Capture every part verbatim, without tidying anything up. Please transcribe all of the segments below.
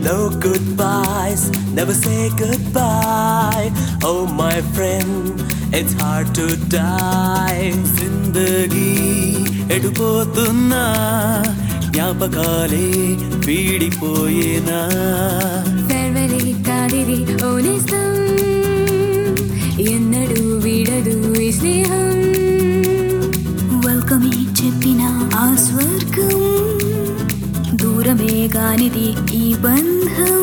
No goodbyes, never say goodbye. Oh my friend, it's hard to die. Zindagi ఎటుపోతున్నా జ్ఞాపకాలే వీడిపోయేనా. Farewell కాదిది ఓ నేస్తం, ఎన్నడూ వీడదు ఈ స్నేహం. Welcome చెప్పిన ఆ స్వర్గం, దూరమే కానిది ఈ బంధం.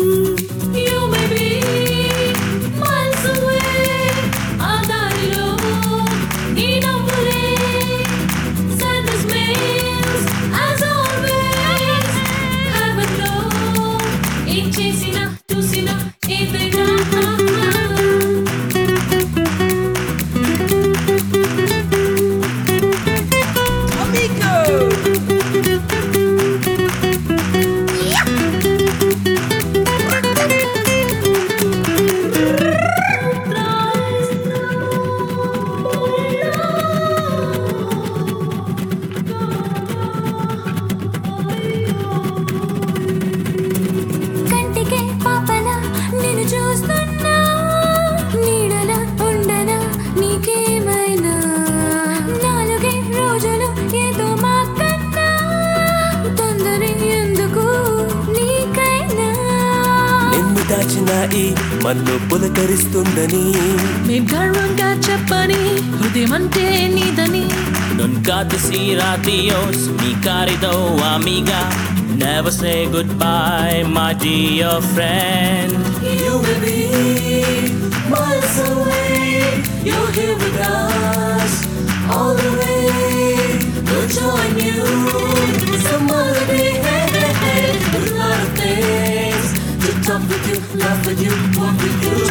దాచిన ఈ మన్ను పులకరిస్తుందని మేం గర్వంగా చెప్పని హృదయమంటే నీదని. Nunca decir adios, mi querido amiga. Never say goodbye, my dear friend. You will be miles away, you're here with us all the way. We'll join you some other day. A lot of things to talk with you, laugh with you, walk with you.